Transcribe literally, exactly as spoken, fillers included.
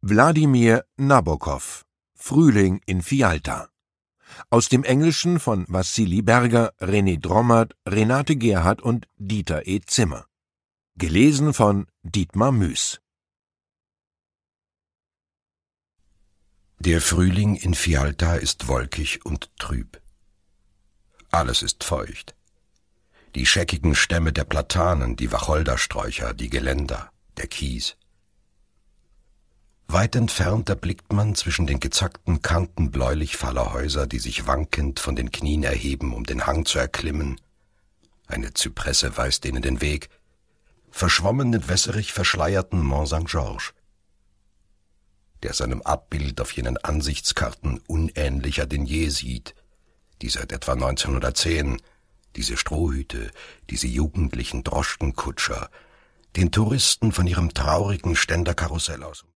Wladimir Nabokow, Frühling in Fialta. Aus dem Englischen von Wassili Berger, René Drommert, Renate Gerhardt und Dieter E. Zimmer. Gelesen von Dietmar Müß. Der Frühling in Fialta ist wolkig und trüb. Alles ist feucht. Die scheckigen Stämme der Platanen, die Wacholdersträucher, die Geländer, der Kies. Weit entfernt erblickt man zwischen den gezackten Kanten bläulich-fahler Häuser, die sich wankend von den Knien erheben, um den Hang zu erklimmen. Eine Zypresse weist ihnen den Weg, verschwommen den wässerig verschleierten Mont Sankt Georges, der seinem Abbild auf jenen Ansichtskarten unähnlicher denn je sieht, die seit etwa neunzehnhundertzehn, diese Strohhüte, diese jugendlichen Droschkenkutscher, den Touristen von ihrem traurigen Ständerkarussell aus